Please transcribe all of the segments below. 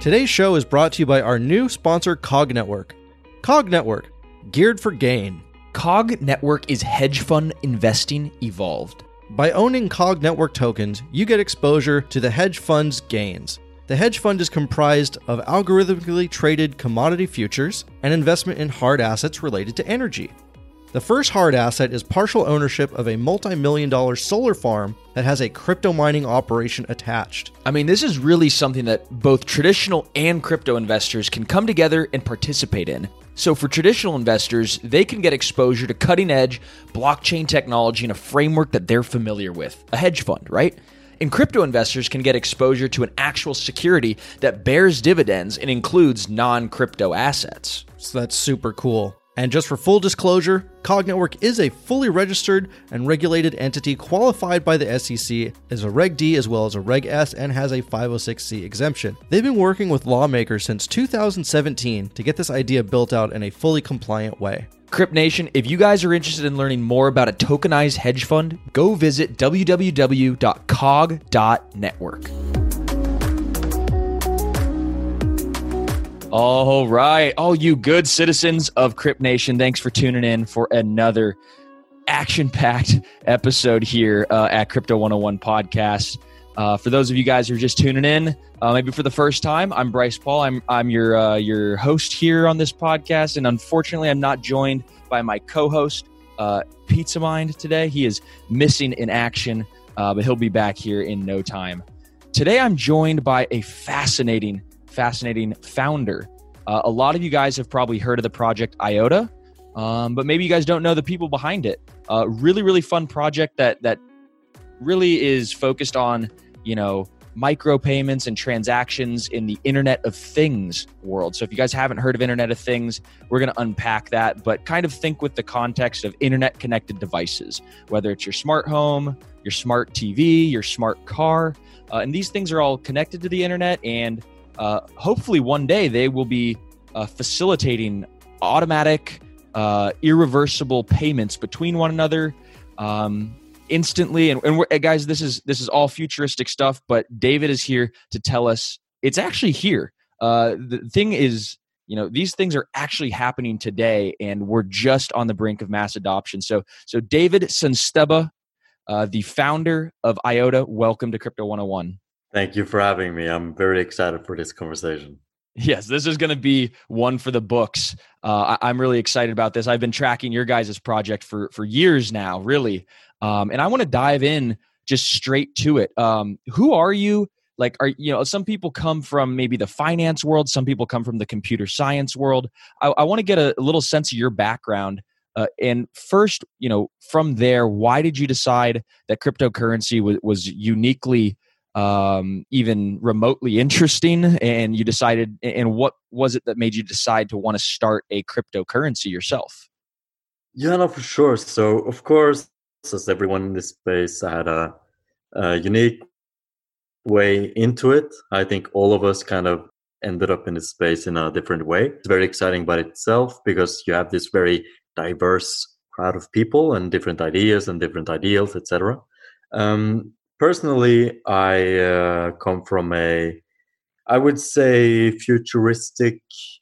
Today's show is brought to you by our new sponsor, Cog Network. Cog Network, geared for gain. Cog Network is hedge fund investing evolved. By owning Cog Network tokens, you get exposure to the hedge fund's gains. The hedge fund is comprised of algorithmically traded commodity futures and investment in hard assets related to energy. The first hard asset is partial ownership of a multi-million-dollar solar farm that has a crypto mining operation attached. I mean, this is really something that both traditional and crypto investors can come together and participate in. So for traditional investors, they can get exposure to cutting-edge blockchain technology in a framework that they're familiar with, a hedge fund, right? And crypto investors can get exposure to an actual security that bears dividends and includes non-crypto assets. So that's super cool. And just for full disclosure, Cog Network is a fully registered and regulated entity qualified by the SEC as a Reg D as well as a Reg S and has a 506c exemption. They've been working with lawmakers since 2017 to get this idea built out in a fully compliant way. Crypt Nation, if you guys are interested in learning more about a tokenized hedge fund, go visit www.cog.network. All right. All you good citizens of Crypt Nation, thanks for tuning in for another action-packed episode here at Crypto 101 Podcast. For those of you guys who are just tuning in, maybe for the first time, I'm Bryce Paul. I'm your host here on this podcast, and unfortunately, I'm not joined by my co-host, Pizza Mind, today. He is missing in action, but he'll be back here in no time. Today, I'm joined by a fascinating founder. A lot of you guys have probably heard of the project IOTA, but maybe you guys don't know the people behind it. Really fun project that really is focused on, micropayments and transactions in the Internet of Things world. So if you guys haven't heard of Internet of Things, we're going to unpack that, but kind of think with the context of internet connected devices, whether it's your smart home, your smart TV, your smart car, and these things are all connected to the internet, and hopefully one day they will be facilitating automatic, irreversible payments between one another instantly. And guys, this is all futuristic stuff, but David is here to tell us it's actually here. The thing is, these things are actually happening today, and we're just on the brink of mass adoption. So David Sansteba, the founder of IOTA, welcome to Crypto 101. Thank you for having me. I'm very excited for this conversation. Yes, this is going to be one for the books. I'm really excited about this. I've been tracking your guys' project for years now, really. And I want to dive in just straight to it. Who are you? Some people come from maybe the finance world. Some people come from the computer science world. I want to get a little sense of your background. And first, from there, why did you decide that cryptocurrency was uniquely even remotely interesting, and you decided, and what was it that made you decide to want to start a cryptocurrency yourself? Yeah, no, for sure. So of course, as everyone in this space, I had a unique way into it. I think all of us kind of ended up in this space in a different way. It's very exciting by itself because you have this very diverse crowd of people and different ideas and different ideals, etc. Personally, I come from I would say, futuristic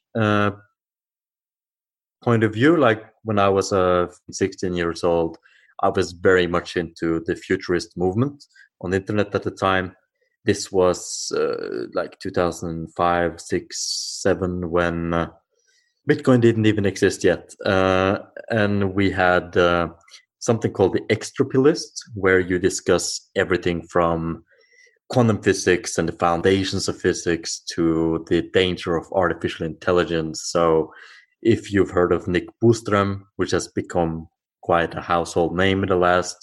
point of view. Like when I was 16 years old, I was very much into the futurist movement on the internet at the time. This was like 2005, 6, 7, when Bitcoin didn't even exist yet. And we had something called the Extropy List, where you discuss everything from quantum physics and the foundations of physics to the danger of artificial intelligence. So if you've heard of Nick Bostrom, which has become quite a household name in the last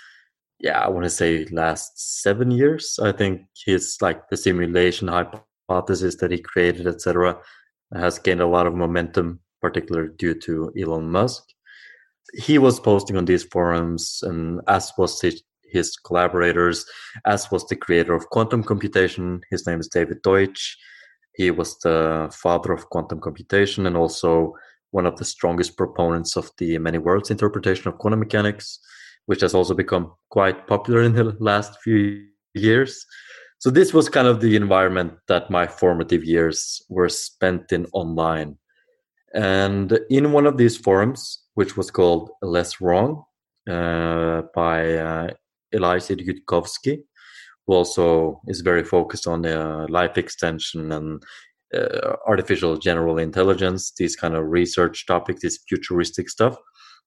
7 years, I think his the simulation hypothesis that he created, etc., has gained a lot of momentum, particularly due to Elon Musk. He was posting on these forums, and as was his collaborators, as was the creator of quantum computation. His name is David Deutsch. He was the father of quantum computation and also one of the strongest proponents of the many worlds interpretation of quantum mechanics, which has also become quite popular in the last few years. So this was kind of the environment that my formative years were spent in online. And in one of these forums, which was called Less Wrong, by Eliezer Yudkowsky, who also is very focused on life extension and artificial general intelligence, these kind of research topics, this futuristic stuff.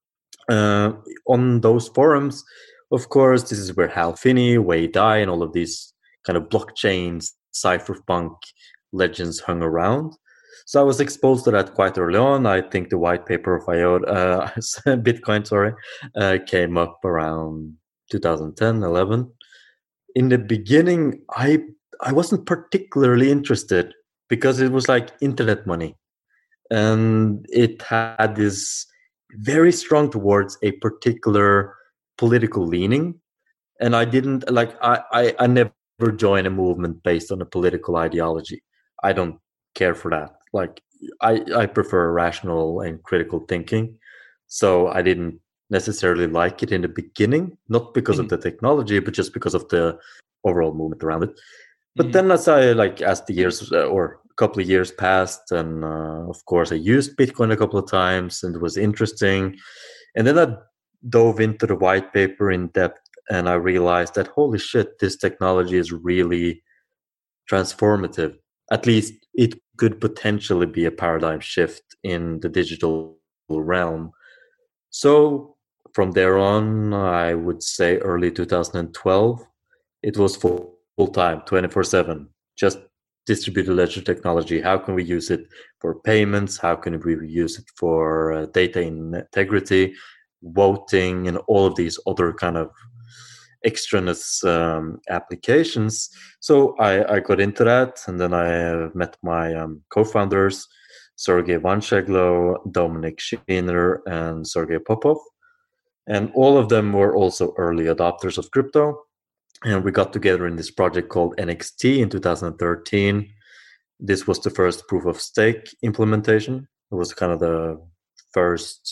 On those forums, of course, this is where Hal Finney, Wei Dai, and all of these kind of blockchains, cypherpunk legends hung around. So I was exposed to that quite early on. I think the white paper of Bitcoin, came up around 2010, 11. In the beginning, I wasn't particularly interested because it was like internet money, and it had this very strong towards a particular political leaning. And I didn't like, I never join a movement based on a political ideology. I don't care for that. Like, I prefer rational and critical thinking. So I didn't necessarily like it in the beginning, not because of the technology, but just because of the overall movement around it. But then as the years or a couple of years passed, and of course I used Bitcoin a couple of times and it was interesting. And then I dove into the white paper in depth, and I realized that, holy shit, this technology is really transformative. At least it could potentially be a paradigm shift in the digital realm. So from there on, I would say early 2012, it was full time, 24/7, just distributed ledger technology. How can we use it for payments? How can we use it for data integrity, voting, and all of these other kind of extraneous applications? So I got into that, and then I met my co-founders, Sergey Vancheglo, Dominic Schiner, and Sergey Popov. And all of them were also early adopters of crypto. And we got together in this project called NXT in 2013. This was the first proof of stake implementation. It was kind of the first.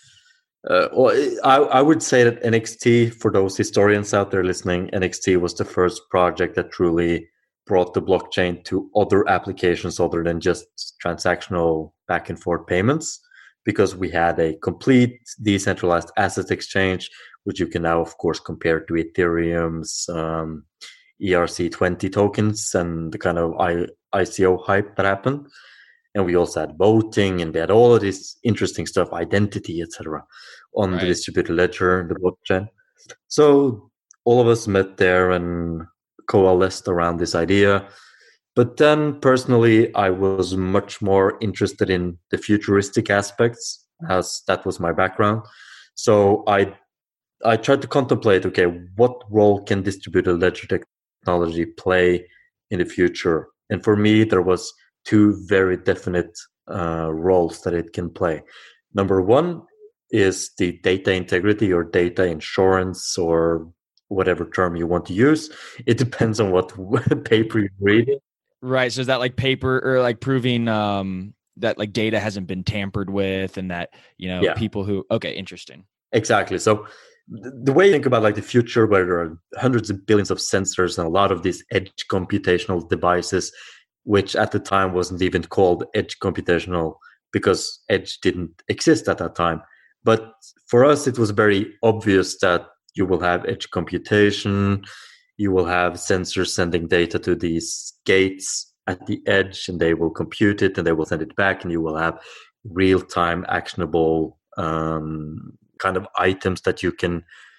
I would say that NXT, for those historians out there listening, NXT was the first project that truly brought the blockchain to other applications other than just transactional back and forth payments, because we had a complete decentralized asset exchange, which you can now, of course, compare to Ethereum's ERC20 tokens and the kind of ICO hype that happened. And we also had voting, and we had all of this interesting stuff, identity, etc., on the distributed ledger, the blockchain. So all of us met there and coalesced around this idea. But then personally, I was much more interested in the futuristic aspects, as that was my background. So I tried to contemplate, okay, what role can distributed ledger technology play in the future? And for me, there was two very definite roles that it can play. Number one is the data integrity or data insurance, or whatever term you want to use. It depends on what paper you're reading. Right. So is that like paper or like proving that like data hasn't been tampered with, and that, people who, okay, interesting. Exactly. So the way you think about like the future, where there are hundreds of billions of sensors and a lot of these edge computational devices, which at the time wasn't even called edge computational because edge didn't exist at that time. But for us, it was very obvious that you will have edge computation, you will have sensors sending data to these gates at the edge, and they will compute it and they will send it back, and you will have real-time actionable kind of items that you can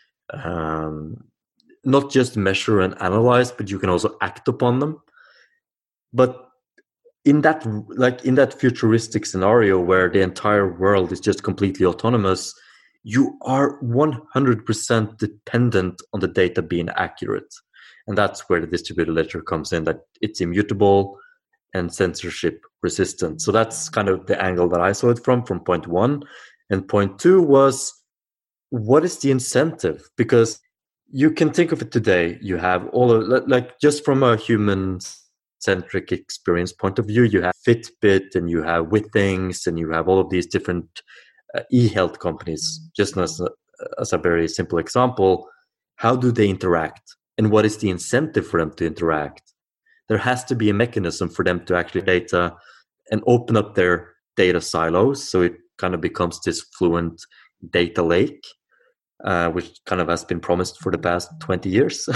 not just measure and analyze, but you can also act upon them. But in that futuristic scenario where the entire world is just completely autonomous, you are 100% dependent on the data being accurate. And that's where the distributed ledger comes in, that it's immutable and censorship resistant. So that's kind of the angle that I saw it from point one. And point two was, what is the incentive? Because you can think of it today, you have all of, like, just from a human-centric experience point of view, you have Fitbit and you have Withings and you have all of these different e-health companies. Just as a very simple example, how do they interact? and what is the incentive for them to interact. There has to be a mechanism for them to actually data and open up their data silos, so it kind of becomes this fluent data lake, which kind of has been promised for the past 20 years.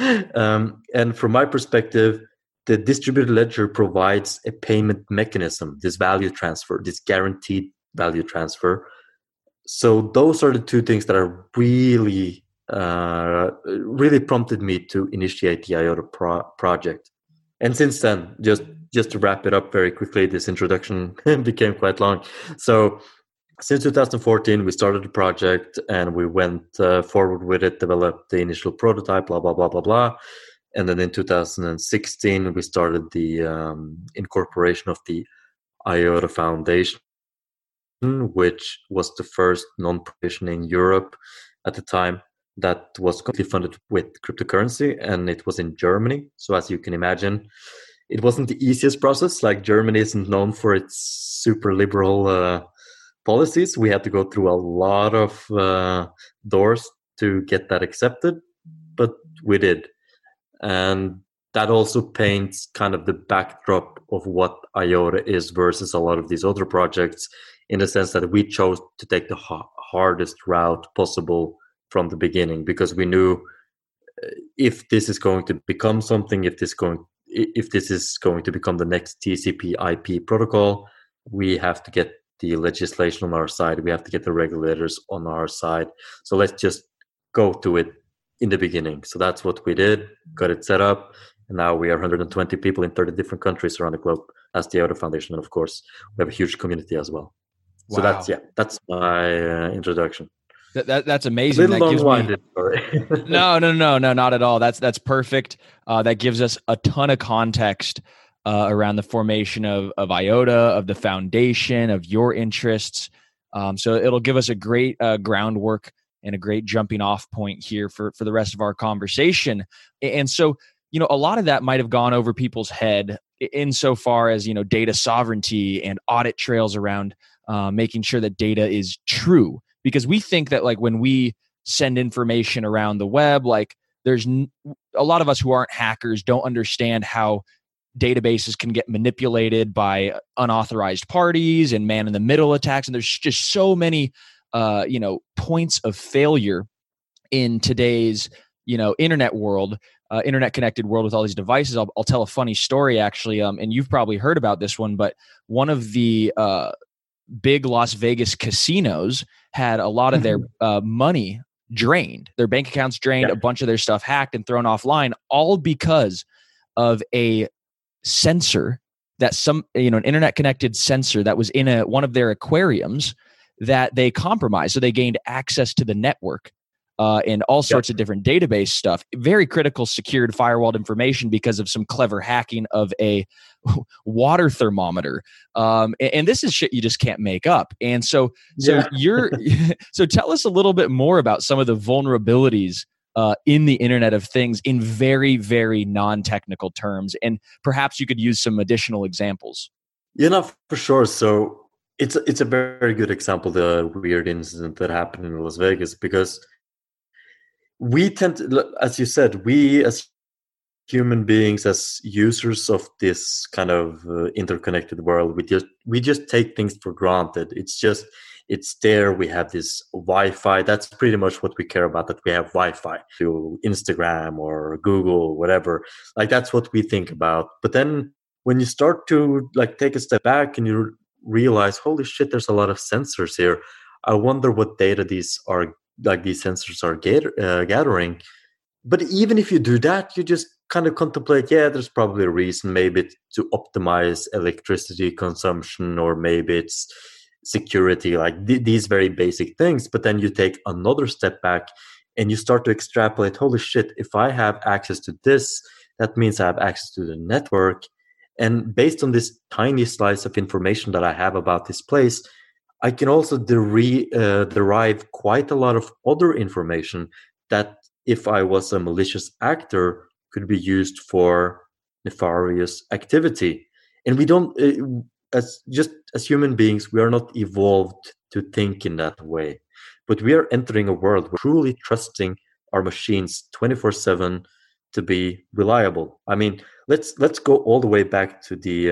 And from my perspective, the distributed ledger provides a payment mechanism, this value transfer, this guaranteed value transfer. So those are the two things that are really prompted me to initiate the IOTA project. And since then, just to wrap it up very quickly, this introduction became quite long. So since 2014, we started the project and we went forward with it, developed the initial prototype, blah, blah, blah, blah, blah. And then in 2016, we started the incorporation of the IOTA Foundation, which was the first non-profit in Europe at the time that was completely funded with cryptocurrency, and it was in Germany. So as you can imagine, it wasn't the easiest process. Like, Germany isn't known for its super liberal policies. We had to go through a lot of doors to get that accepted, but we did. And that also paints kind of the backdrop of what IOTA is versus a lot of these other projects, in the sense that we chose to take the hardest route possible from the beginning, because we knew if this is going to become something, if this is going to become the next TCP/IP protocol, we have to get the legislation on our side. We have to get the regulators on our side. So let's just go to it in the beginning. So that's what we did, got it set up. And now we are 120 people in 30 different countries around the globe as the IOTA Foundation. And of course, we have a huge community as well. Wow. So that's my introduction. That's amazing. A little long-winded, sorry. No, not at all. That's perfect. That gives us a ton of context around the formation of IOTA, of the foundation, of your interests. So it'll give us a great groundwork and a great jumping off point here for the rest of our conversation. And so, a lot of that might have gone over people's head insofar as, data sovereignty and audit trails around making sure that data is true. Because we think that, like, when we send information around the web, like, there's a lot of us who aren't hackers don't understand how databases can get manipulated by unauthorized parties and man-in-the-middle attacks. And there's just so many, points of failure in today's, internet world, internet-connected world with all these devices. I'll tell a funny story, actually, and you've probably heard about this one, but one of the big Las Vegas casinos had a lot of their money drained, their bank accounts drained, a bunch of their stuff hacked and thrown offline, all because of a sensor that an internet connected sensor that was in one of their aquariums that they compromised. So they gained access to the network and all sorts of different database stuff, very critical, secured, firewalled information because of some clever hacking of a water thermometer. And this is shit you just can't make up. And so so tell us a little bit more about some of the vulnerabilities in the Internet of Things in very, very non-technical terms. And perhaps you could use some additional examples. For sure. So it's a very good example, the weird incident that happened in Las Vegas, because we tend to, as you said, we as human beings, as users of this kind of interconnected world, we just take things for granted. It's there. We have this Wi-Fi. That's pretty much what we care about, that we have Wi-Fi to Instagram or Google, whatever. Like, that's what we think about. But then when you start to take a step back and you realize, holy shit, there's a lot of sensors here. I wonder what data these sensors are gathering. But even if you do that, you just kind of contemplate, there's probably a reason. Maybe it's to optimize electricity consumption, or maybe it's security, these very basic things. But then you take another step back and you start to extrapolate, holy shit, if I have access to this, that means I have access to the network. And based on this tiny slice of information that I have about this place, I can also derive quite a lot of other information that, if I was a malicious actor, could be used for nefarious activity. And we don't, as human beings, we are not evolved to think in that way. But we are entering a world where truly trusting our machines 24/7, to be reliable. I mean, let's go all the way back to the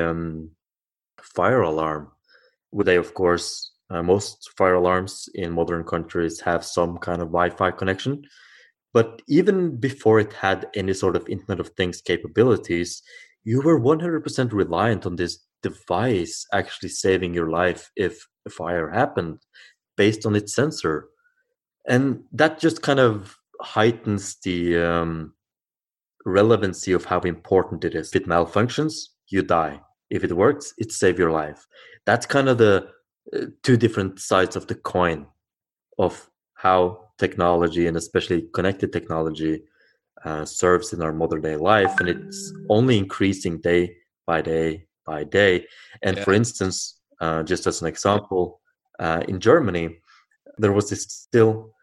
fire alarm. Where they, of course, most fire alarms in modern countries have some kind of Wi-Fi connection. But even before it had any sort of Internet of Things capabilities, you were 100% reliant on this device actually saving your life if a fire happened based on its sensor. And that just kind of heightens the relevancy of how important it is. If it malfunctions, you die. If it works, it saves your life. That's kind of the two different sides of the coin of how technology, and especially connected technology, serves in our modern day life. And it's only increasing day by day by day. And for instance, just as an example, in Germany, there was this steel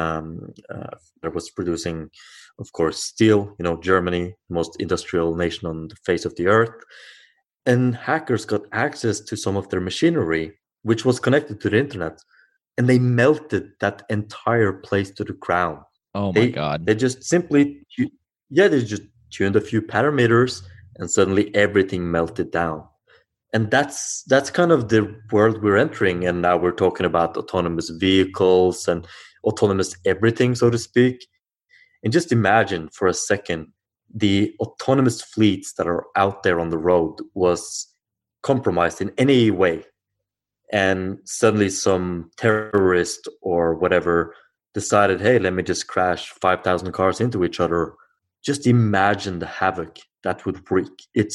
that was producing, of course, steel. Germany, most industrial nation on the face of the earth. And hackers got access to some of their machinery, which was connected to the internet, and they melted that entire place to the ground. Oh my God. They just simply, they just tuned a few parameters, and suddenly everything melted down. And that's kind of the world we're entering. And now we're talking about autonomous vehicles and autonomous everything, so to speak. And just imagine for a second, the autonomous fleets that are out there on the road was compromised in any way. And suddenly some terrorist or whatever decided, hey, let me just crash 5,000 cars into each other. Just imagine the havoc that would wreak.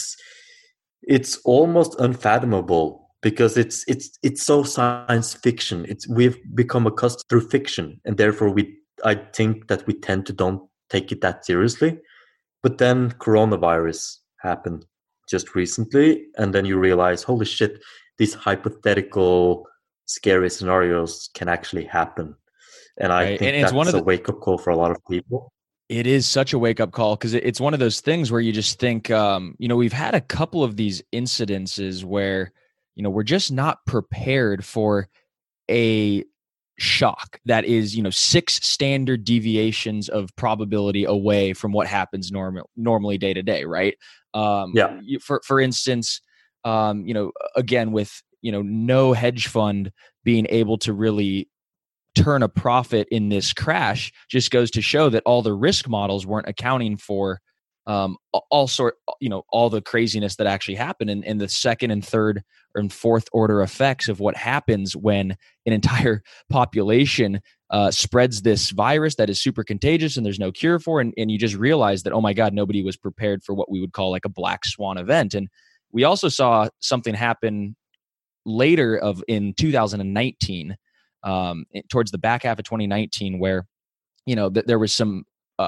It's almost unfathomable, because it's so science fiction. We've become accustomed through fiction, and therefore I think that we tend to don't take it that seriously. But then coronavirus happened just recently, and then you realize, holy shit, these hypothetical scary scenarios can actually happen. And I think that's a wake-up call for a lot of people. It is such a wake-up call, because it's one of those things where you just think, we've had a couple of these incidences where, we're just not prepared for a shock that is 6 standard deviations of probability away from what happens normally day to day, right? For instance, again, with no hedge fund being able to really turn a profit in this crash, just goes to show that all the risk models weren't accounting for all the craziness that actually happened, and the second and third and fourth order effects of what happens when an entire population spreads this virus that is super contagious and there's no cure for, and you just realize that, oh my God, nobody was prepared for what we would call like a black swan event. And we also saw something happen later in 2019, towards the back half of 2019, where there was some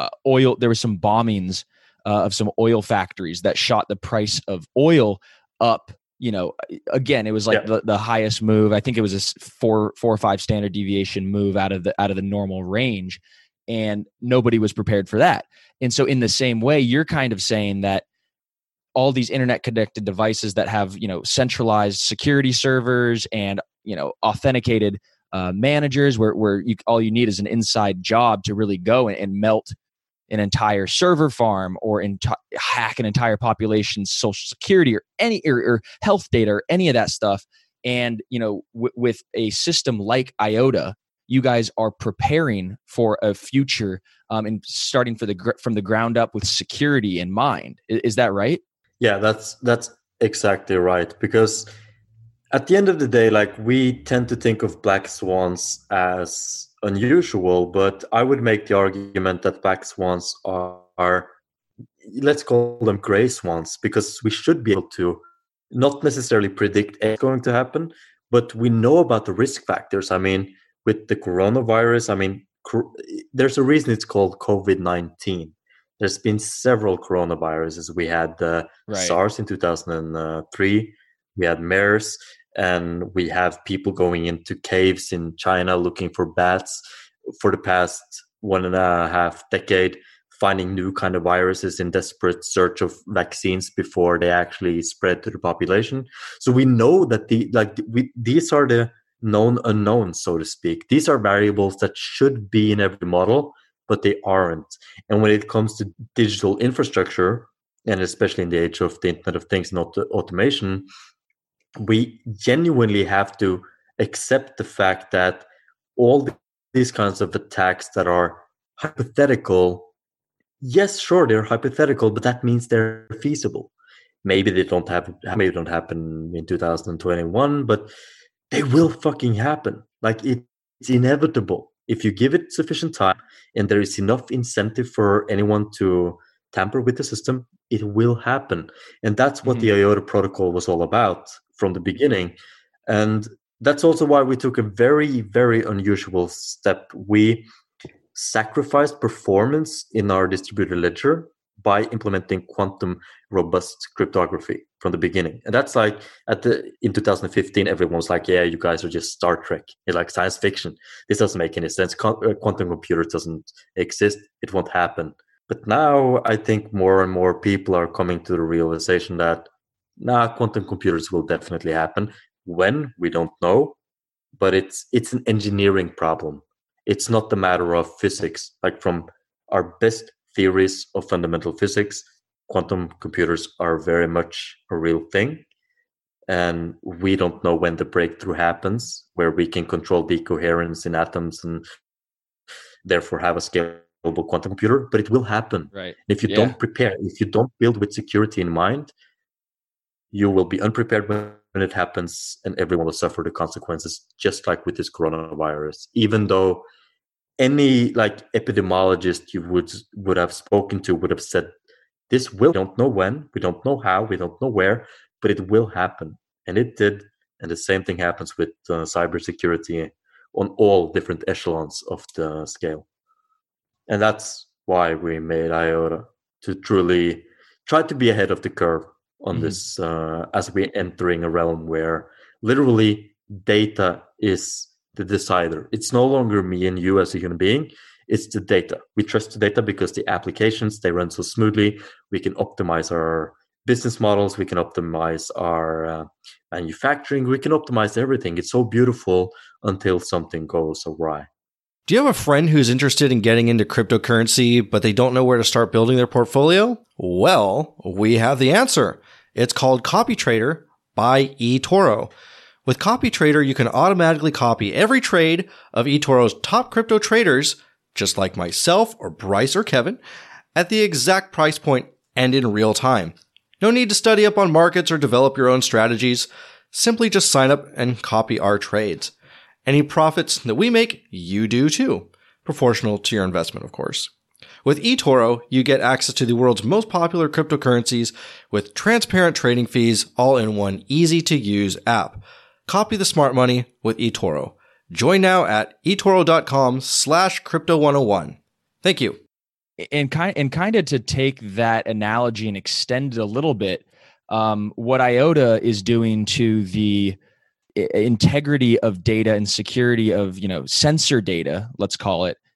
bombings of some oil factories that shot the price of oil up. Again, it was like the highest move. I think it was a 4 or 5 standard deviation move out of the normal range, and nobody was prepared for that. And so in the same way, you're kind of saying that all these internet connected devices that have, centralized security servers and, authenticated managers where all you need is an inside job to really go and melt an entire server farm or hack an entire population's social security or or health data or any of that stuff. And, with a system like IOTA, you guys are preparing for a future and starting from the ground up with security in mind. Is that right? Yeah, that's exactly right. Because at the end of the day, like, we tend to think of black swans as unusual, but I would make the argument that black swans are, let's call them gray swans, because we should be able to not necessarily predict what's going to happen, but we know about the risk factors. I mean, with the coronavirus, there's a reason it's called COVID-19. There's been several coronaviruses. We had SARS in 2003. We had MERS, and we have people going into caves in China looking for bats for the past 1.5 decade, finding new kind of viruses in desperate search of vaccines before they actually spread to the population. So we know that these are the known unknowns, so to speak. These are variables that should be in every model, but they aren't. And when it comes to digital infrastructure, and especially in the age of the Internet of Things and automation, we genuinely have to accept the fact that all these kinds of attacks that are hypothetical, yes, sure, they're hypothetical, but that means they're feasible. Maybe they don't happen in 2021, but they will fucking happen. Like, it's inevitable. If you give it sufficient time and there is enough incentive for anyone to tamper with the system, it will happen. And that's what the IOTA protocol was all about from the beginning. And that's also why we took a very, very unusual step. We sacrificed performance in our distributed ledger by implementing quantum robust cryptography from the beginning. And that's like in 2015, everyone was like, yeah, you guys are just Star Trek. It's like science fiction. This doesn't make any sense. Quantum computer doesn't exist. It won't happen. But now I think more and more people are coming to the realization that quantum computers will definitely happen. When? We don't know. But it's an engineering problem. It's not the matter of physics. Like, from our best theories of fundamental physics, quantum computers are very much a real thing. And we don't know when the breakthrough happens, where we can control the coherence in atoms and therefore have a scalable quantum computer, but it will happen. Right. If you don't prepare, if you don't build with security in mind, you will be unprepared when it happens, and everyone will suffer the consequences, just like with this coronavirus. Even though any epidemiologist you would have spoken to would have said, this will, we don't know when, we don't know how, we don't know where, but it will happen. And it did. And the same thing happens with cybersecurity on all different echelons of the scale. And that's why we made IOTA, to truly try to be ahead of the curve on this, as we're entering a realm where literally data is the decider. It's no longer me and you as a human being. It's the data. We trust the data because the applications, they run so smoothly. We can optimize our business models. We can optimize our manufacturing. We can optimize everything. It's so beautiful until something goes awry. Do you have a friend who's interested in getting into cryptocurrency, but they don't know where to start building their portfolio? Well, we have the answer. It's called CopyTrader by eToro. With CopyTrader, you can automatically copy every trade of eToro's top crypto traders, just like myself or Bryce or Kevin, at the exact price point and in real time. No need to study up on markets or develop your own strategies. Simply just sign up and copy our trades. Any profits that we make, you do too. Proportional to your investment, of course. With eToro, you get access to the world's most popular cryptocurrencies with transparent trading fees, all in one easy-to-use app. Copy the smart money with eToro. Join now at eToro.com/crypto101. Thank you. And kind of to take that analogy and extend it a little bit, what IOTA is doing to the integrity of data and security of, sensor data, let's call it,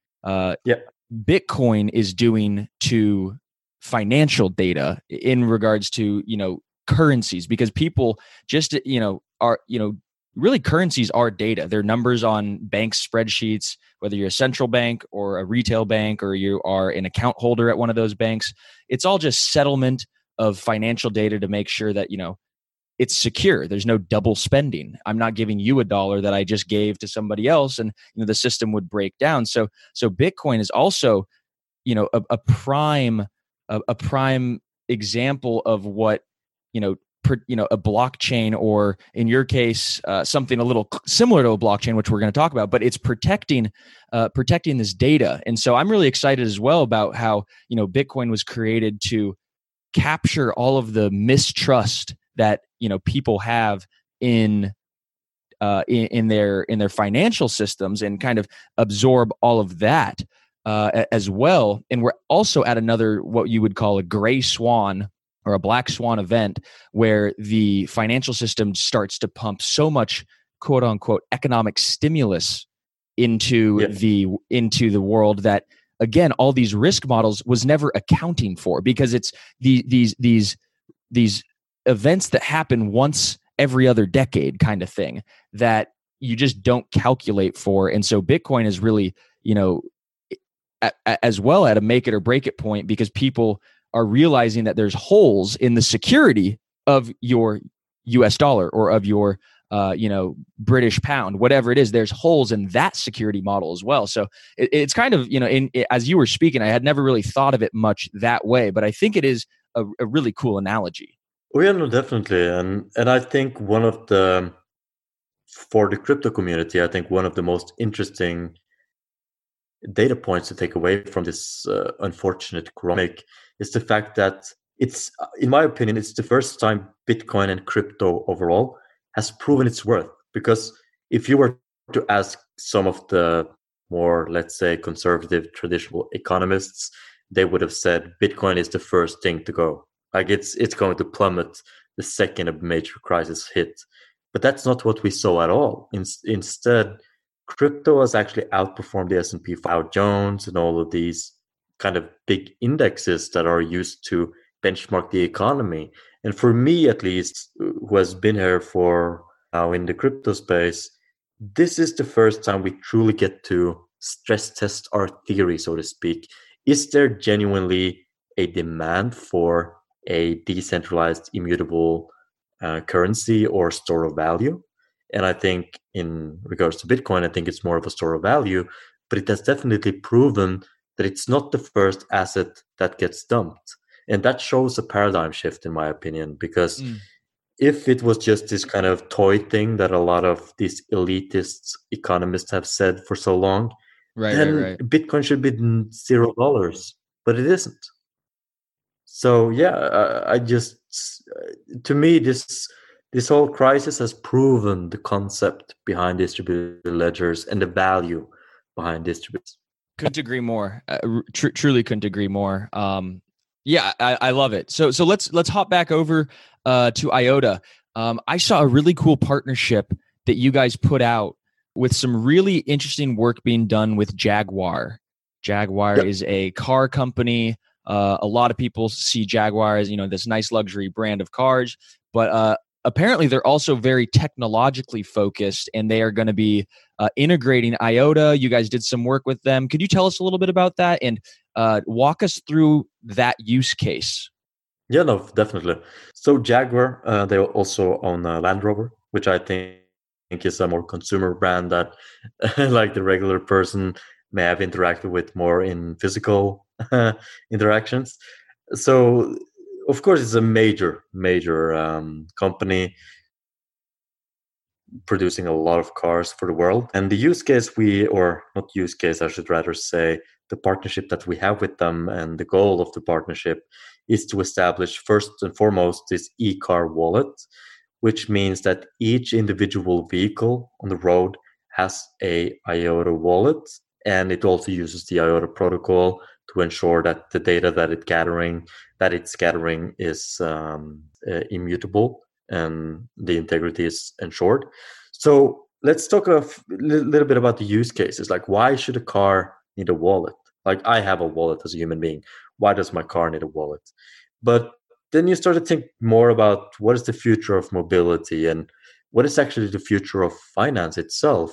Bitcoin is doing to financial data in regards to, currencies, because people just, are, really currencies are data. They're numbers on bank spreadsheets, whether you're a central bank or a retail bank, or you are an account holder at one of those banks. It's all just settlement of financial data to make sure that, it's secure. There's no double spending. I'm not giving you $1 that I just gave to somebody else, and the system would break down. So Bitcoin is also, a prime example of what, a blockchain, or in your case, something a little similar to a blockchain, which we're going to talk about, but it's protecting this data. And so I'm really excited as well about how, Bitcoin was created to capture all of the mistrust that people have in their financial systems, and kind of absorb all of that as well. And we're also at another, what you would call a gray swan or a black swan event, where the financial system starts to pump so much quote unquote economic stimulus into the world that, again, all these risk models was never accounting for, because it's these events that happen once every other decade kind of thing that you just don't calculate for. And so Bitcoin is really, as well at a make it or break it point, because people are realizing that there's holes in the security of your US dollar or of your British pound, whatever it is. There's holes in that security model as well. So it's kind of, as you were speaking, I had never really thought of it much that way, but I think it is a really cool analogy. Oh yeah, no, definitely. And I think for the crypto community, I think one of the most interesting data points to take away from this unfortunate chronic is the fact that it's, in my opinion, it's the first time Bitcoin and crypto overall has proven its worth. Because if you were to ask some of the more, let's say, conservative traditional economists, they would have said Bitcoin is the first thing to go. Like it's going to plummet the second a major crisis hit. But that's not what we saw at all. Instead, crypto has actually outperformed the S&P 500 Dow Jones and all of these kind of big indexes that are used to benchmark the economy. And for me, at least, who has been here for now in the crypto space, this is the first time we truly get to stress test our theory, so to speak. Is there genuinely a demand for a decentralized, immutable currency or store of value? And I think in regards to Bitcoin, I think it's more of a store of value, but it has definitely proven that it's not the first asset that gets dumped. And that shows a paradigm shift, in my opinion, because if it was just this kind of toy thing that a lot of these elitist economists have said for so long, then Bitcoin should be $0, but it isn't. So yeah, I just, to me, this whole crisis has proven the concept behind distributed ledgers and the value behind distributed. Couldn't agree more. Truly couldn't agree more. Yeah, I love it. So let's hop back over to IOTA. I saw a really cool partnership that you guys put out with some really interesting work being done with Jaguar. Jaguar is a car company. A lot of people see Jaguar as, this nice luxury brand of cars, but apparently they're also very technologically focused, and they are going to be integrating IOTA. You guys did some work with them. Could you tell us a little bit about that and walk us through that use case? Yeah, no, definitely. So Jaguar, they also own Land Rover, which I think is a more consumer brand that like the regular person may have interacted with more in physical interactions. So of course it's a major company producing a lot of cars for the world. And the use case I should rather say, the partnership that we have with them and the goal of the partnership is to establish first and foremost this e-car wallet, which means that each individual vehicle on the road has a IOTA wallet, and it also uses the IOTA protocol to ensure that the data that it's gathering is immutable and the integrity is ensured. So let's talk a little bit about the use cases. Like, why should a car need a wallet? Like, I have a wallet as a human being. Why does my car need a wallet? But then you start to think more about what is the future of mobility and what is actually the future of finance itself.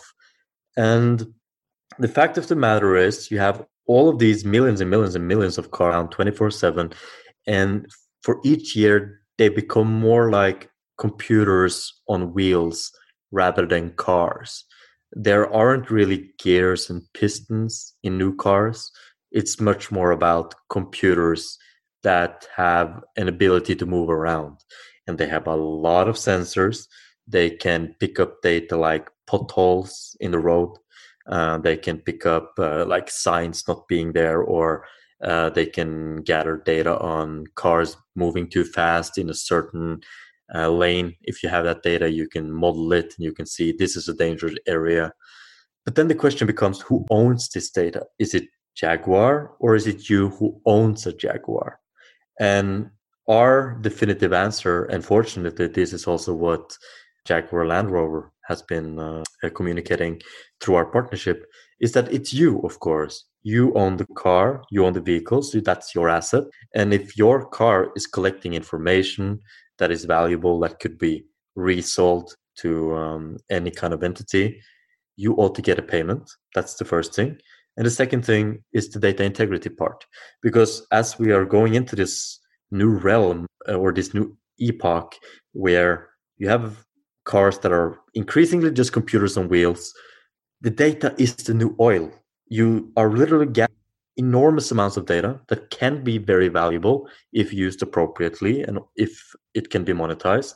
And the fact of the matter is, you have all of these millions and millions and millions of cars around 24/7. And for each year, they become more like computers on wheels rather than cars. There aren't really gears and pistons in new cars. It's much more about computers that have an ability to move around. And they have a lot of sensors. They can pick up data like potholes in the road. They can pick up like signs not being there, or they can gather data on cars moving too fast in a certain lane. If you have that data, you can model it and you can see this is a dangerous area. But then the question becomes, who owns this data? Is it Jaguar, or is it you who owns a Jaguar? And our definitive answer, unfortunately, this is also what Jaguar Land Rover has been communicating through our partnership, is that it's you, of course. You own the car, you own the vehicle, so that's your asset. And if your car is collecting information that is valuable, that could be resold to any kind of entity, you ought to get a payment. That's the first thing. And the second thing is the data integrity part, because as we are going into this new realm or this new epoch where you have cars that are increasingly just computers on wheels, the data is the new oil. You are literally getting enormous amounts of data that can be very valuable if used appropriately and if it can be monetized.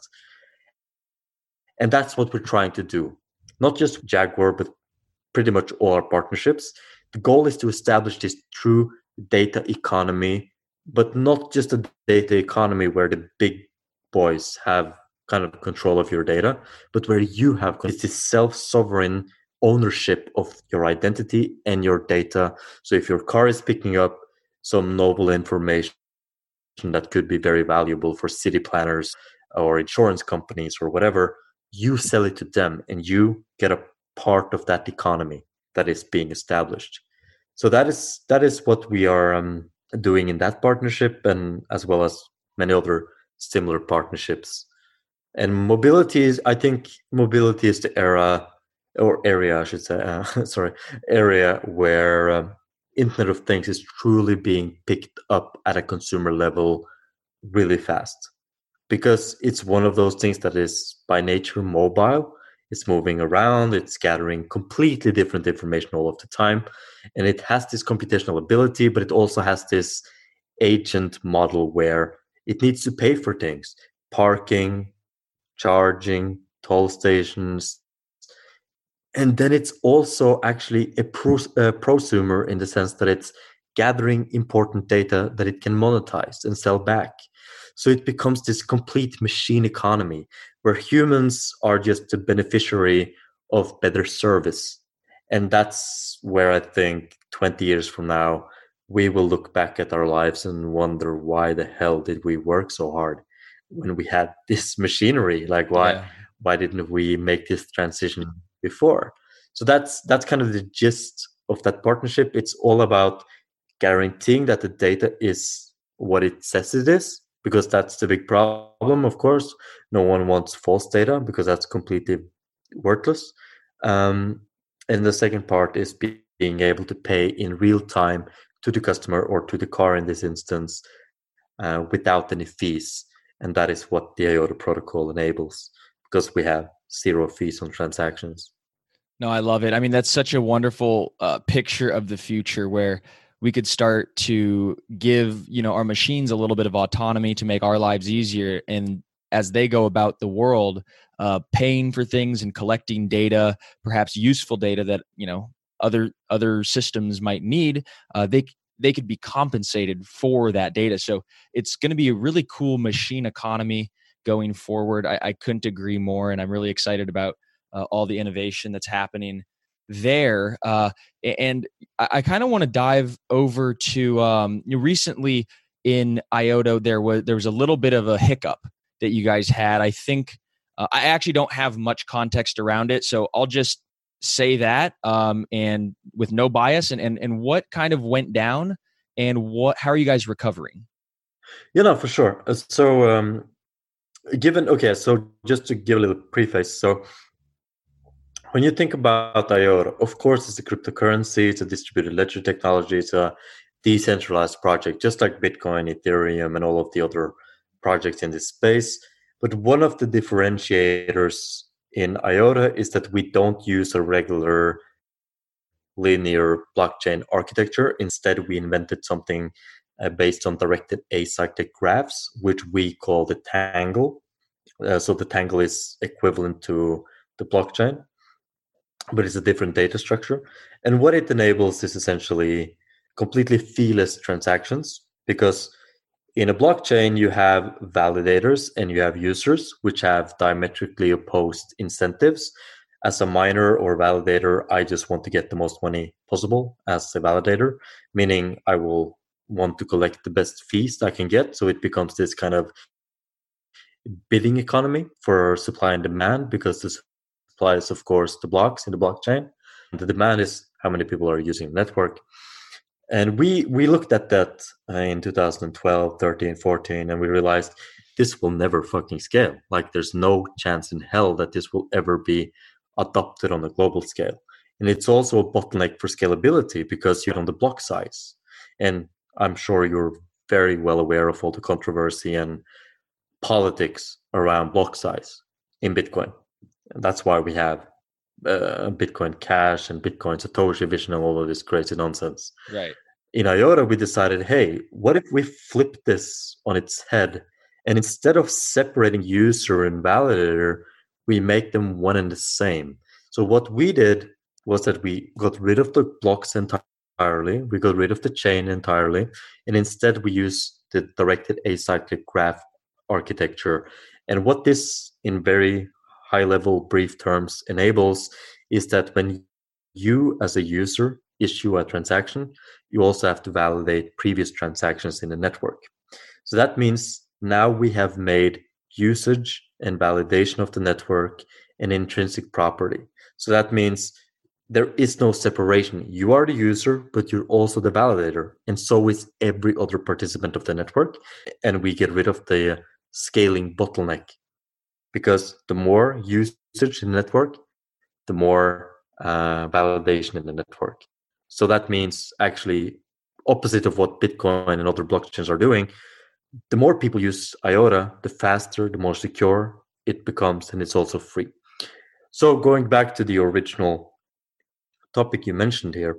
And that's what we're trying to do. Not just Jaguar, but pretty much all our partnerships. The goal is to establish this true data economy, but not just a data economy where the big boys have kind of control of your data, but where you have this self-sovereign ownership of your identity and your data. So if your car is picking up some novel information that could be very valuable for city planners or insurance companies or whatever, you sell it to them and you get a part of that economy that is being established. So that is what we are doing in that partnership, and as well as many other similar partnerships. And mobility is, I think, mobility is the area, I should say, area where Internet of Things is truly being picked up at a consumer level really fast, because it's one of those things that is by nature mobile. It's moving around, it's gathering completely different information all of the time, and it has this computational ability, but it also has this agent model where it needs to pay for things: parking, charging, toll stations. And then it's also actually a prosumer in the sense that it's gathering important data that it can monetize and sell back. So it becomes this complete machine economy where humans are just the beneficiary of better service. And that's where I think 20 years from now, we will look back at our lives and wonder, why the hell did we work so hard when we had this machinery? Like, why didn't we make this transition before? So that's kind of the gist of that partnership. It's all about guaranteeing that the data is what it says it is, because that's the big problem. Of course, no one wants false data because that's completely worthless. And the second part is being able to pay in real time to the customer, or to the car in this instance, without any fees. And that is what the IOTA protocol enables, because we have 0 fees on transactions. No, I love it. I mean, that's such a wonderful picture of the future where we could start to give, our machines a little bit of autonomy to make our lives easier. And as they go about the world, paying for things and collecting data, perhaps useful data that, other systems might need, they could be compensated for that data. So it's going to be a really cool machine economy going forward. I couldn't agree more. And I'm really excited about all the innovation that's happening there. And I kind of want to dive over to recently in IOTA, there was a little bit of a hiccup that you guys had. I think I actually don't have much context around it, so I'll just say that and with no bias, and what kind of went down, and how are you guys recovering? For sure. So just to give a little preface, so when you think about IOTA, of course, it's a cryptocurrency, it's a distributed ledger technology, it's a decentralized project, just like Bitcoin, Ethereum, and all of the other projects in this space. But one of the differentiators in IOTA is that we don't use a regular linear blockchain architecture. Instead, we invented something based on directed acyclic graphs, which we call the Tangle. So the Tangle is equivalent to the blockchain, but it's a different data structure. And what it enables is essentially completely feeless transactions, because in a blockchain, you have validators and you have users, which have diametrically opposed incentives. As a miner or validator, I just want to get the most money possible as a validator, meaning I will want to collect the best fees I can get. So it becomes this kind of bidding economy for supply and demand, because the supply is, of course, the blocks in the blockchain. The demand is how many people are using the network. And we looked at that in 2012, 13, 14, and we realized this will never fucking scale. Like, there's no chance in hell that this will ever be adopted on a global scale. And it's also a bottleneck for scalability because you're on the block size. And I'm sure you're very well aware of all the controversy and politics around block size in Bitcoin. And that's why we have Bitcoin Cash and Bitcoin Satoshi Vision and all of this crazy nonsense. Right. In IOTA, we decided, hey, what if we flip this on its head? And instead of separating user and validator, we make them one and the same. So what we did was that we got rid of the blocks entirely. We got rid of the chain entirely. And instead, we use the directed acyclic graph architecture. And what this, in very high-level brief terms, enables is that when you, as a user, issue a transaction, you also have to validate previous transactions in the network. So that means now we have made usage and validation of the network an intrinsic property. So that means there is no separation. You are the user, but you're also the validator. And so is every other participant of the network. And we get rid of the scaling bottleneck, because the more usage in the network, the more validation in the network. So that means actually opposite of what Bitcoin and other blockchains are doing. The more people use IOTA, the faster, the more secure it becomes, and it's also free. So going back to the original topic you mentioned here,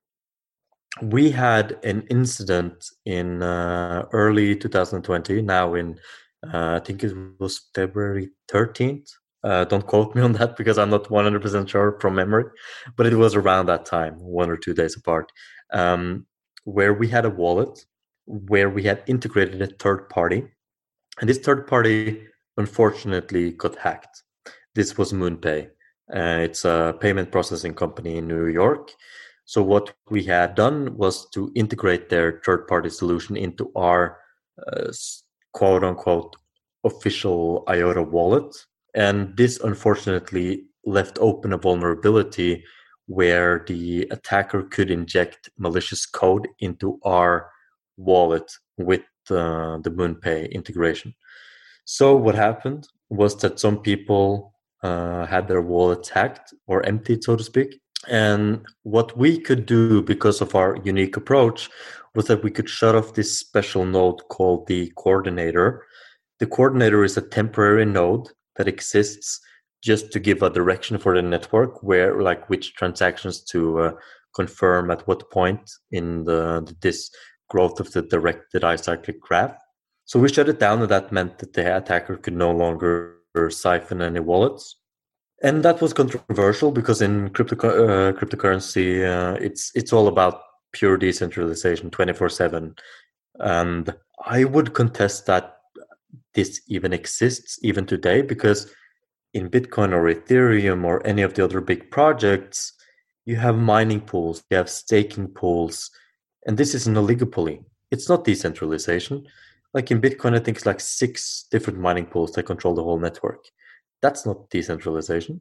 we had an incident in early 2020, now in, I think it was February 13th. Don't quote me on that because I'm not 100% sure from memory, but it was around that time, 1 or 2 days apart, where we had a wallet where we had integrated a third party. And this third party, unfortunately, got hacked. This was MoonPay. It's a payment processing company in New York. So what we had done was to integrate their third-party solution into our quote-unquote official IOTA wallet. And this unfortunately left open a vulnerability where the attacker could inject malicious code into our wallet with the MoonPay integration. So what happened was that some people had their wallets hacked or emptied, so to speak. And what we could do because of our unique approach was that we could shut off this special node called the coordinator. The coordinator is a temporary node that exists just to give a direction for the network, where like which transactions to confirm at what point in this growth of the directed acyclic graph. So we shut it down, and that meant that the attacker could no longer siphon any wallets. And that was controversial because in cryptocurrency, it's all about pure decentralization 24/7. And I would contest that this even exists even today, because in Bitcoin or Ethereum or any of the other big projects, you have mining pools, you have staking pools, and this is an oligopoly. It's not decentralization. Like in Bitcoin, I think it's like 6 different mining pools that control the whole network. That's not decentralization.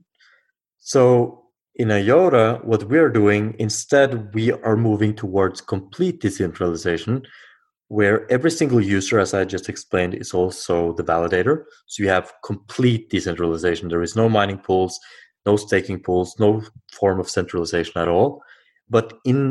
So in IOTA, what we're doing, instead, we are moving towards complete decentralization, where every single user, as I just explained, is also the validator. So you have complete decentralization. There is no mining pools, no staking pools, no form of centralization at all. But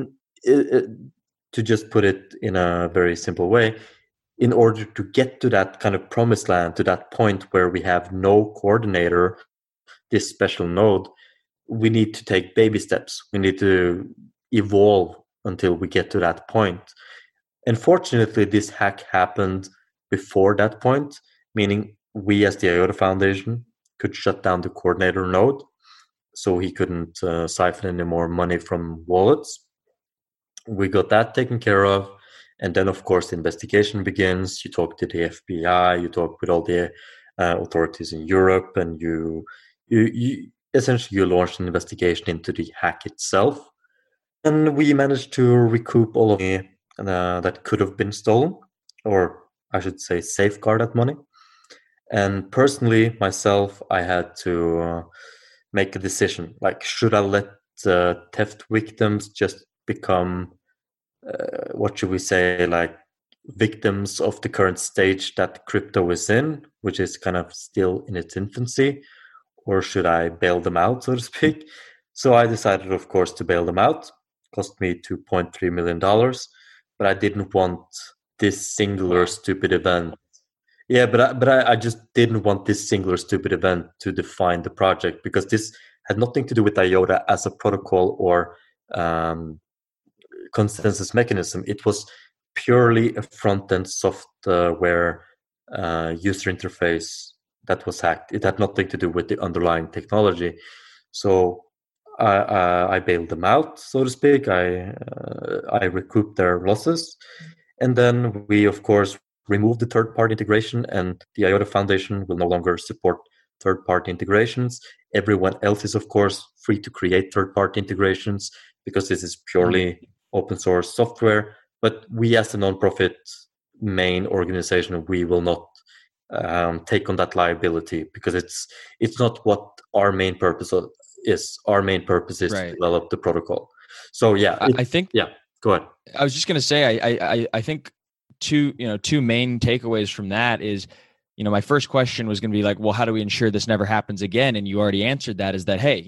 to just put it in a very simple way, in order to get to that kind of promised land, to that point where we have no coordinator, this special node, we need to take baby steps. We need to evolve until we get to that point. Unfortunately, this hack happened before that point, meaning we as the IOTA Foundation could shut down the coordinator node, so he couldn't siphon any more money from wallets. We got that taken care of. And then, of course, the investigation begins. You talk to the FBI, you talk with all the authorities in Europe, and you essentially you launch an investigation into the hack itself. And we managed to recoup all of the that could have been stolen, or I should say safeguard that money. And personally, myself, I had to make a decision. Like, should I let theft victims just become what should we say, like victims of the current stage that crypto is in, which is kind of still in its infancy, or should I bail them out, so to speak? So I decided, of course, to bail them out. Cost me $2.3 million, but I didn't want this singular stupid event. Yeah, but I just didn't want this singular stupid event to define the project, because this had nothing to do with IOTA as a protocol or um, consensus mechanism. It was purely a front-end software user interface that was hacked. It had nothing to do with the underlying technology. So I bailed them out, so to speak. I recouped their losses, and then we, of course, removed the third-party integration, and the IOTA Foundation will no longer support third-party integrations. Everyone else is, of course, free to create third-party integrations, because this is purely open source software. But we, as a nonprofit main organization, we will not take on that liability, because it's not what our main purpose is. Our main purpose is to develop the protocol. So I think. Yeah, go ahead. I was just going to say, I think two main takeaways from that is, my first question was going to be like, well, how do we ensure this never happens again? And you already answered that, is that, hey,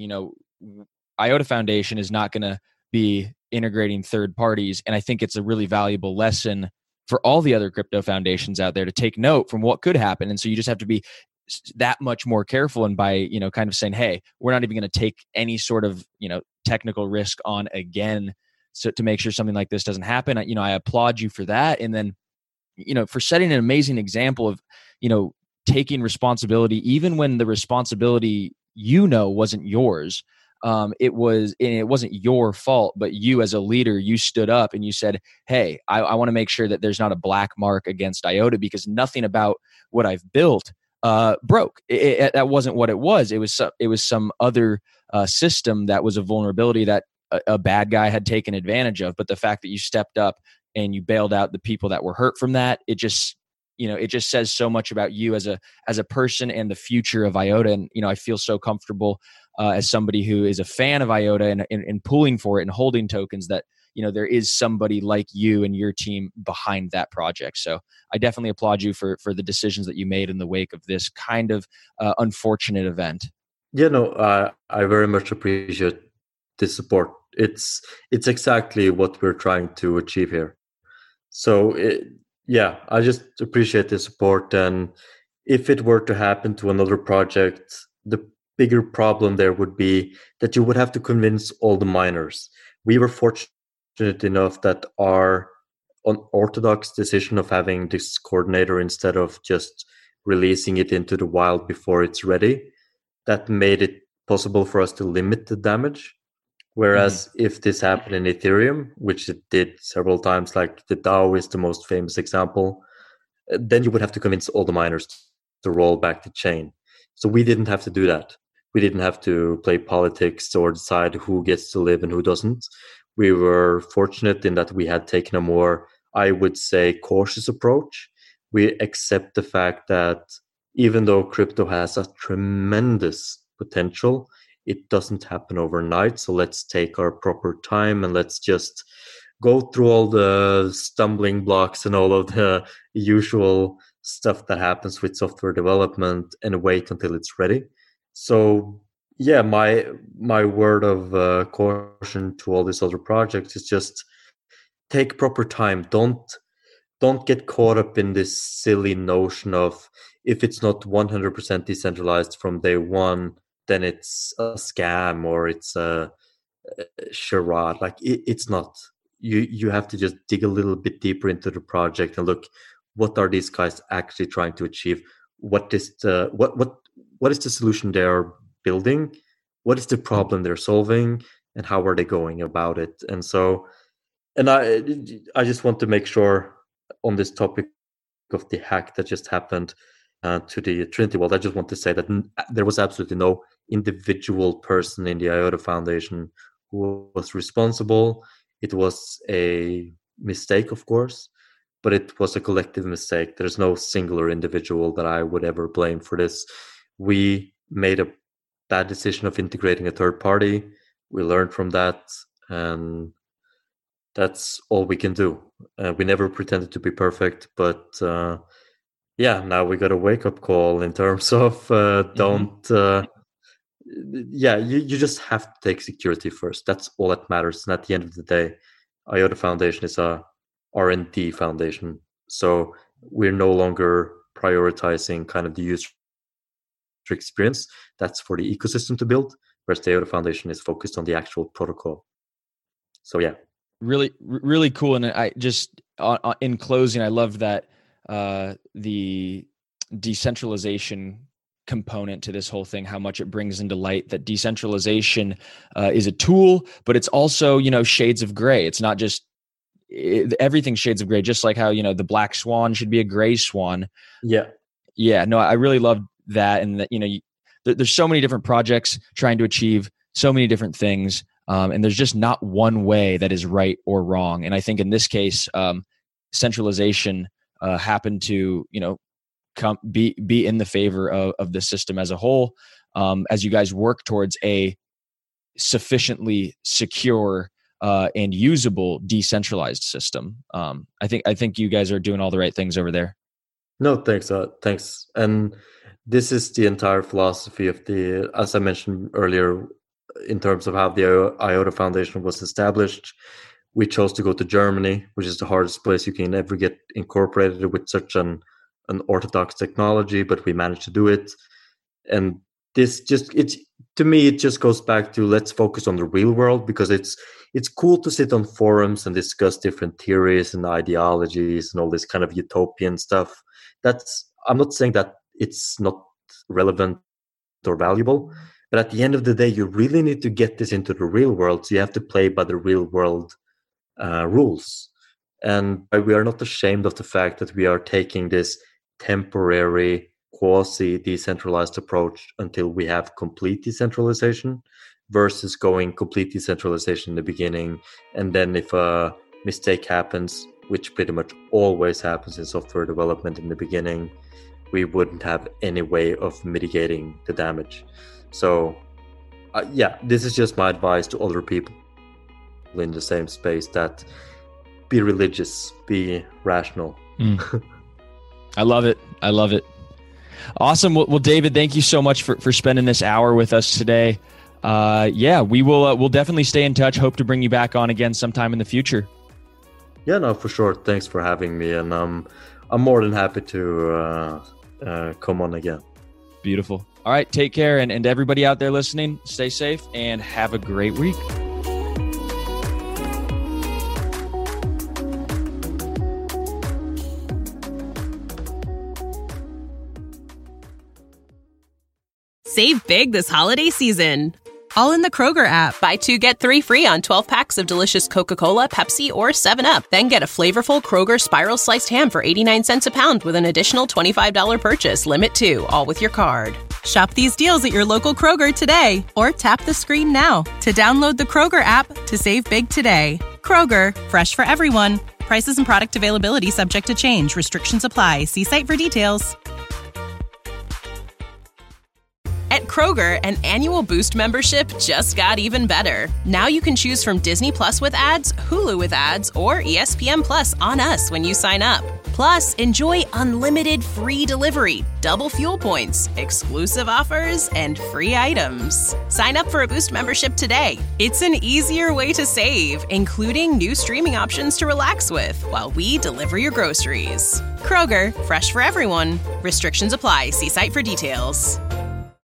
IOTA Foundation is not going to be integrating third parties. And I think it's a really valuable lesson for all the other crypto foundations out there to take note from what could happen. And so you just have to be that much more careful. And by, kind of saying, hey, we're not even going to take any sort of, technical risk on again. So to make sure something like this doesn't happen, I applaud you for that. And then, for setting an amazing example of, taking responsibility, even when the responsibility, wasn't yours. It wasn't your fault, but you as a leader, you stood up and you said, hey, I want to make sure that there's not a black mark against IOTA, because nothing about what I've built broke. That wasn't what it was. It was some other system that was a vulnerability that a bad guy had taken advantage of. But the fact that you stepped up and you bailed out the people that were hurt from that, it just says so much about you as a person and the future of IOTA. And, I feel so comfortable as somebody who is a fan of IOTA and pulling for it and holding tokens that, there is somebody like you and your team behind that project. So I definitely applaud you for the decisions that you made in the wake of this kind of unfortunate event. Yeah, no, I very much appreciate the support. It's exactly what we're trying to achieve here. So I just appreciate the support. And if it were to happen to another project, the bigger problem there would be that you would have to convince all the miners. We were fortunate enough that our unorthodox decision of having this coordinator instead of just releasing it into the wild before it's ready, that made it possible for us to limit the damage. Whereas if this happened in Ethereum, which it did several times, like the DAO is the most famous example, then you would have to convince all the miners to roll back the chain. So we didn't have to do that. We didn't have to play politics or decide who gets to live and who doesn't. We were fortunate in that we had taken a more, I would say, cautious approach. We accept the fact that even though crypto has a tremendous potential, it doesn't happen overnight. So let's take our proper time and let's just go through all the stumbling blocks and all of the usual stuff that happens with software development and wait until it's ready. So yeah, my word of caution to all these other projects is just take proper time. Don't get caught up in this silly notion of if it's not 100% decentralized from day one, then it's a scam or it's a charade. Like it's not. You have to just dig a little bit deeper into the project and look, what are these guys actually trying to achieve? What is the solution they are building? What is the problem they're solving? And how are they going about it? And so, and I just want to make sure on this topic of the hack that just happened to the Trinity Vault, I just want to say that there was absolutely no individual person in the IOTA Foundation who was responsible. It was a mistake, of course, but it was a collective mistake. There's no singular individual that I would ever blame for this. We made a bad decision of integrating a third party. We learned from that, and that's all we can do. We never pretended to be perfect, but now we got a wake-up call in terms of don't yeah, you just have to take security first. That's all that matters. And at the end of the day, IOTA Foundation is a R&D foundation. So we're no longer prioritizing kind of the user experience. That's for the ecosystem to build, whereas the IOTA Foundation is focused on the actual protocol. So yeah. Really, really cool. And I just, in closing, I love that the decentralization component to this whole thing, how much it brings into light that decentralization is a tool, but it's also, shades of gray. It's not just everything's shades of gray, just like how, the black swan should be a gray swan. Yeah. Yeah. No, I really love that. And that, there's so many different projects trying to achieve so many different things. And there's just not one way that is right or wrong. And I think in this case, centralization happened to, be in the favor of the system as a whole, as you guys work towards a sufficiently secure and usable decentralized system. I think you guys are doing all the right things over there. No, thanks. Thanks. And this is the entire philosophy of as I mentioned earlier, in terms of how the IOTA Foundation was established. We chose to go to Germany, which is the hardest place you can ever get incorporated with such an orthodox technology, but we managed to do it. And this to me, it just goes back to let's focus on the real world, because it's cool to sit on forums and discuss different theories and ideologies and all this kind of utopian stuff. I'm not saying that it's not relevant or valuable, but at the end of the day, you really need to get this into the real world. So you have to play by the real world rules. And we are not ashamed of the fact that we are taking this temporary quasi-decentralized approach until we have complete decentralization, versus going complete decentralization in the beginning, and then if a mistake happens, which pretty much always happens in software development in the beginning, we wouldn't have any way of mitigating the damage. So this is just my advice to other people in the same space, that be religious, be rational. I love it. Awesome. Well, David, thank you so much for spending this hour with us today. We'll definitely stay in touch. Hope to bring you back on again sometime in the future. Yeah, no, for sure. Thanks for having me. And I'm more than happy to come on again. Beautiful. All right. Take care. And everybody out there listening, stay safe and have a great week. Save big this holiday season, all in the Kroger app. Buy 2, get 3 free on 12 packs of delicious Coca-Cola, Pepsi, or 7-Up. Then get a flavorful Kroger Spiral Sliced Ham for 89 cents a pound with an additional $25 purchase. Limit 2, all with your card. Shop these deals at your local Kroger today, or tap the screen now to download the Kroger app to save big today. Kroger, fresh for everyone. Prices and product availability subject to change. Restrictions apply. See site for details. At Kroger, an annual Boost membership just got even better. Now you can choose from Disney Plus with ads, Hulu with ads, or ESPN Plus on us when you sign up. Plus, enjoy unlimited free delivery, double fuel points, exclusive offers, and free items. Sign up for a Boost membership today. It's an easier way to save, including new streaming options to relax with while we deliver your groceries. Kroger, fresh for everyone. Restrictions apply. See site for details.